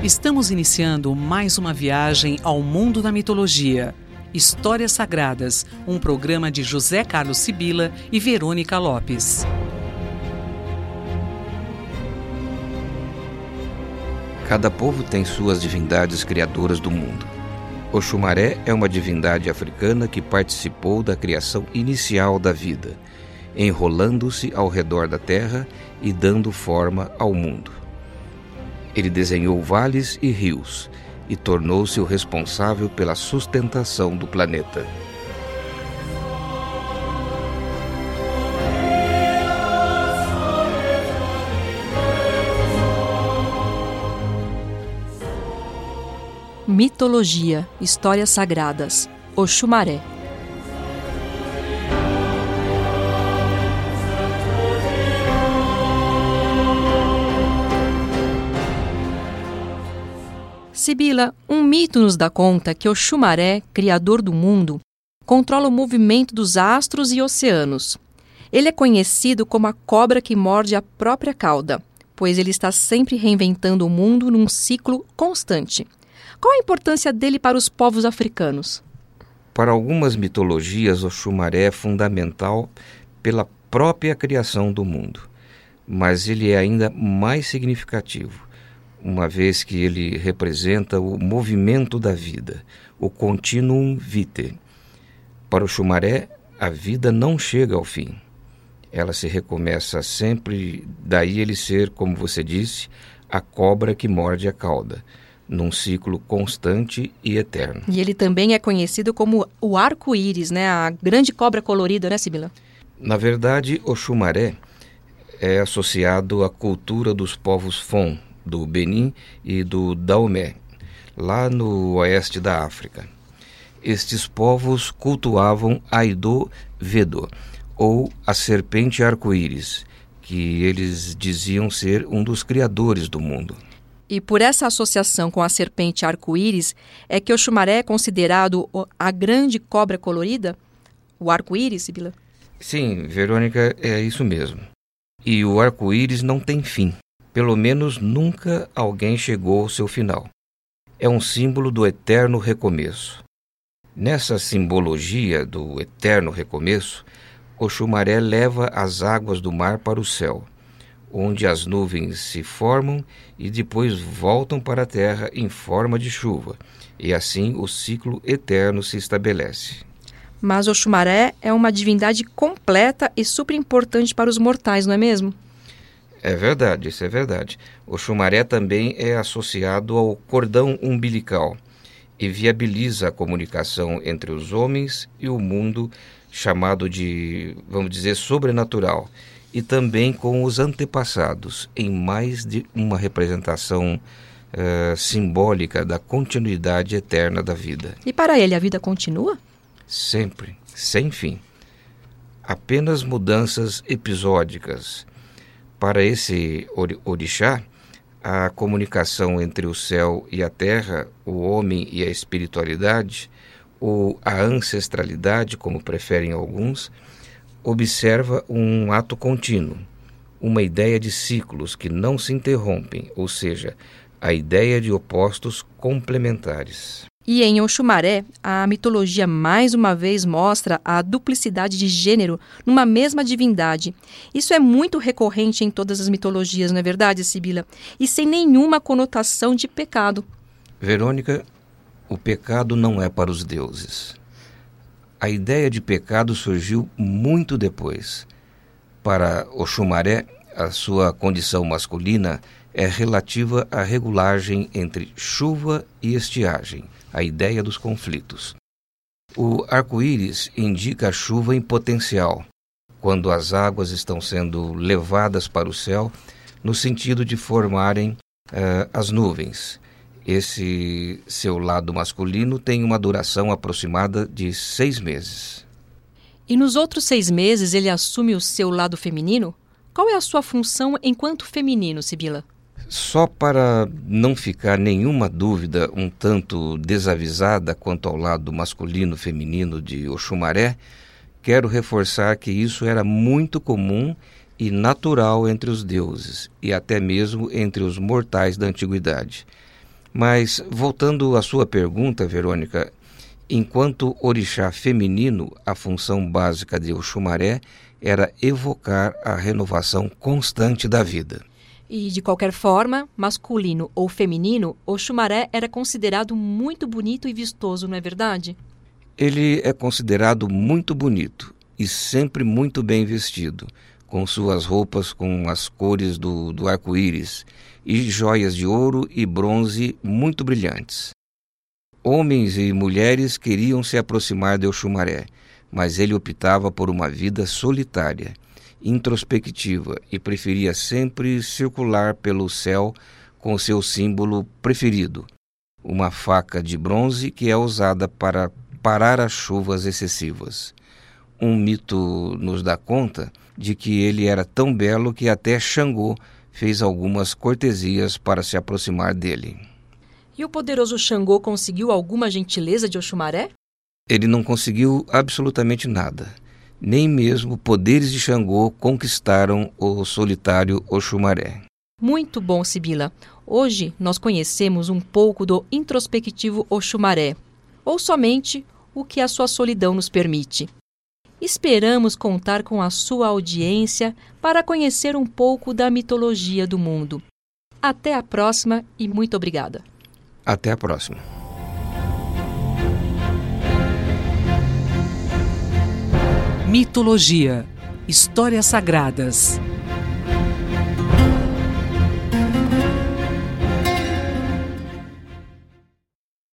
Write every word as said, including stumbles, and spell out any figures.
Estamos iniciando mais uma viagem ao mundo da mitologia. Histórias Sagradas, um programa de José Carlos Sibila e Verônica Lopes. Cada povo tem suas divindades criadoras do mundo. Oxumaré é uma divindade africana que participou da criação inicial da vida, enrolando-se ao redor da terra e dando forma ao mundo. Ele desenhou vales e rios e tornou-se o responsável pela sustentação do planeta. Mitologia, Histórias Sagradas, Oxumaré. Sibila, um mito nos dá conta que Oxumaré, criador do mundo, controla o movimento dos astros e oceanos. Ele é conhecido como a cobra que morde a própria cauda, pois ele está sempre reinventando o mundo num ciclo constante. Qual a importância dele para os povos africanos? Para algumas mitologias, Oxumaré é fundamental pela própria criação do mundo, mas ele é ainda mais significativo, uma vez que ele representa o movimento da vida, o continuum vitae. Para Oxumaré, a vida não chega ao fim. Ela se recomeça sempre, daí ele ser, como você disse, a cobra que morde a cauda, num ciclo constante e eterno. E ele também é conhecido como o arco-íris, né? A grande cobra colorida, né, Sibila? Na verdade, Oxumaré é associado à cultura dos povos Fon, do Benin e do Daomé, lá no oeste da África. Estes povos cultuavam Aido Vedo, ou a serpente arco-íris, que eles diziam ser um dos criadores do mundo. E por essa associação com a serpente arco-íris, é que Oxumaré é considerado a grande cobra colorida? O arco-íris, Sibila? Sim, Verônica, é isso mesmo. E o arco-íris não tem fim. Pelo menos nunca alguém chegou ao seu final. É um símbolo do eterno recomeço. Nessa simbologia do eterno recomeço, Oxumaré leva as águas do mar para o céu, onde as nuvens se formam e depois voltam para a terra em forma de chuva, e assim o ciclo eterno se estabelece. Mas Oxumaré é uma divindade completa e super importante para os mortais, não é mesmo? É verdade, isso é verdade. Oxumaré também é associado ao cordão umbilical e viabiliza a comunicação entre os homens e o mundo chamado de, vamos dizer, sobrenatural, e também com os antepassados, em mais de uma representação uh, simbólica da continuidade eterna da vida. E para ele, a vida continua? Sempre, sem fim. Apenas mudanças episódicas. Para esse orixá, a comunicação entre o céu e a terra, o homem e a espiritualidade, ou a ancestralidade, como preferem alguns, observa um ato contínuo, uma ideia de ciclos que não se interrompem, ou seja, a ideia de opostos complementares. E em Oxumaré, a mitologia mais uma vez mostra a duplicidade de gênero numa mesma divindade. Isso é muito recorrente em todas as mitologias, não é verdade, Sibila? E sem nenhuma conotação de pecado. Verônica, o pecado não é para os deuses. A ideia de pecado surgiu muito depois. Para Oxumaré, a sua condição masculina é relativa à regulagem entre chuva e estiagem, a ideia dos conflitos. O arco-íris indica a chuva em potencial, quando as águas estão sendo levadas para o céu, no sentido de formarem uh, as nuvens. Esse seu lado masculino tem uma duração aproximada de seis meses. E nos outros seis meses ele assume o seu lado feminino? Qual é a sua função enquanto feminino, Sibila? Só para não ficar nenhuma dúvida um tanto desavisada quanto ao lado masculino-feminino de Oxumaré, quero reforçar que isso era muito comum e natural entre os deuses e até mesmo entre os mortais da antiguidade. Mas, voltando à sua pergunta, Verônica, enquanto orixá feminino, a função básica de Oxumaré era evocar a renovação constante da vida. E, de qualquer forma, masculino ou feminino, Oxumaré era considerado muito bonito e vistoso, não é verdade? Ele é considerado muito bonito e sempre muito bem vestido, com suas roupas com as cores do, do arco-íris e joias de ouro e bronze muito brilhantes. Homens e mulheres queriam se aproximar de Oxumaré, mas ele optava por uma vida solitária, introspectiva, e preferia sempre circular pelo céu com seu símbolo preferido, uma faca de bronze que é usada para parar as chuvas excessivas. Um mito nos dá conta de que ele era tão belo que até Xangô fez algumas cortesias para se aproximar dele. E o poderoso Xangô conseguiu alguma gentileza de Oxumaré? Ele não conseguiu absolutamente nada. Nem mesmo poderes de Xangô conquistaram o solitário Oxumaré. Muito bom, Sibila. Hoje nós conhecemos um pouco do introspectivo Oxumaré, ou somente o que a sua solidão nos permite. Esperamos contar com a sua audiência para conhecer um pouco da mitologia do mundo. Até a próxima e muito obrigada. Até a próxima. Mitologia, histórias sagradas.